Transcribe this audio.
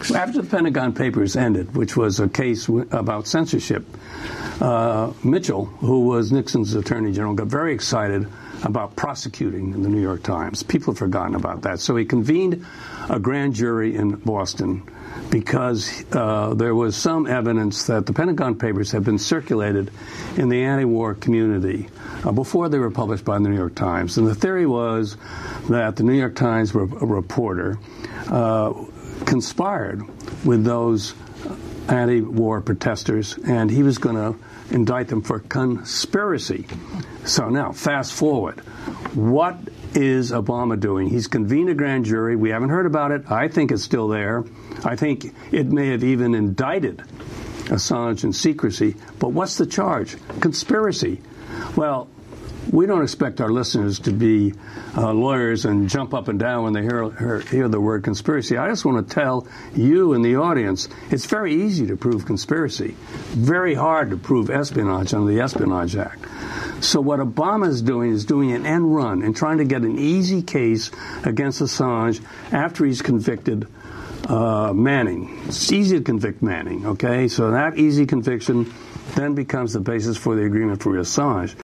After the Pentagon Papers ended, which was a case about censorship, Mitchell, who was Nixon's attorney general, got very excited about prosecuting the New York Times. People have forgotten about that. So he convened a grand jury in Boston because there was some evidence that the Pentagon Papers had been circulated in the anti-war community before they were published by the New York Times. And the theory was that the New York Times reporter conspired with those anti-war protesters, and he was going to indict them for conspiracy. So now, fast forward. What is Obama doing? He's convened a grand jury. We haven't heard about it. I think it's still there. I think it may have even indicted Assange in secrecy. But what's the charge? Conspiracy. Well, we don't expect our listeners to be lawyers and jump up and down when they hear the word conspiracy. I just want to tell you and the audience, it's very easy to prove conspiracy. Very hard to prove espionage under the Espionage Act. So what Obama is doing an end run and trying to get an easy case against Assange after he's convicted Manning. It's easy to convict Manning, okay? So that easy conviction then becomes the basis for the agreement for Assange.